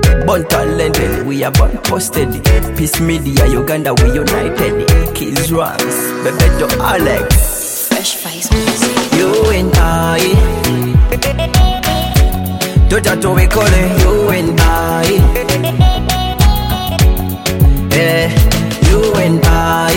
Born talented, we are born posted. Peace Media, Uganda, we united. Kids Rams, Bebeto Alex. Fresh Face Music. You and I, Toto we call it. You and I, yeah. You and I,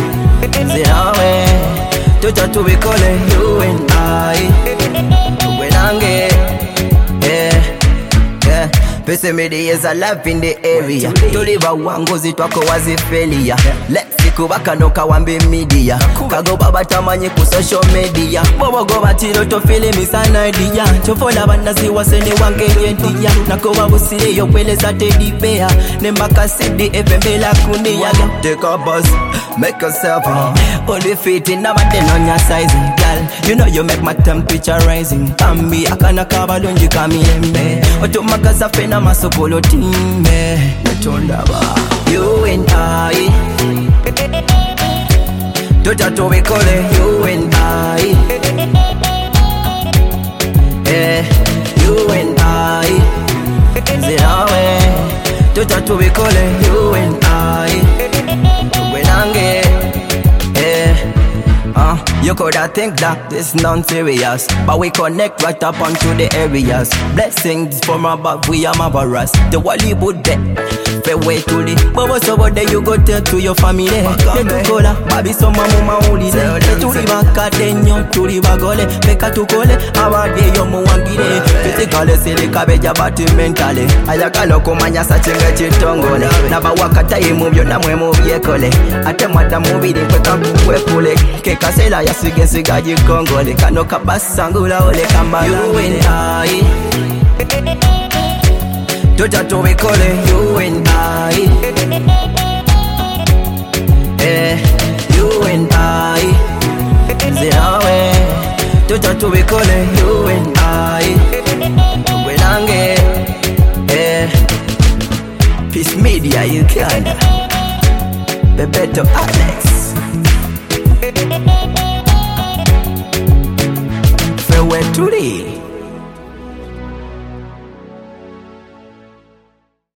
Zinawe. Toto we call it. You and I, Wenange, yeah. Pese Media is alive in the area. Tuliva wangozi twako wazifelia. Let's kubaka noka wambe media. Kago baba tamanyi ku social media. Bobo go batiro to feel me sana idea. Chofola banda si wasene wange yendia. Nako babusire yo kwele za teddy bear. Nembaka CD efembela kunia. Take a bus, make yourself only fit in a button on your size, girl. You know you make my temperature rising. Kambi akana kabalunji kamiyembe. Otomaka safena masokolo timbe. Netonda ba. You and I, Toto we call it. You and I, yeah. You and I, Zinawe. Toto we call it. You and I, Wenange, yeah. You coulda think that this non-serious, but we connect right up onto the areas. Blessings from above, we are marvelous. The Hollywood dead, fair way to the Bobo so what you go tell to your family. They cola, baby so mama uli. To the baka denyo, to the bagole, peka to call it. Our day yo mo wangire. Physically, silly cabbage, but mentally. Ayaka loko manya sachenga chitongole. Naba wakata ye move yo na mwe move ye kole. Atemata movie de kweka kwekule. Keka sela ya sige sigaji kongole. Kano kabasangula ole kambala. You and I, Toto we call it. You and I, yeah. You and I, Zinawe. Toto we call it. You and I, Wenange, yeah. Peace Media, Uganda. Bebeto Alex.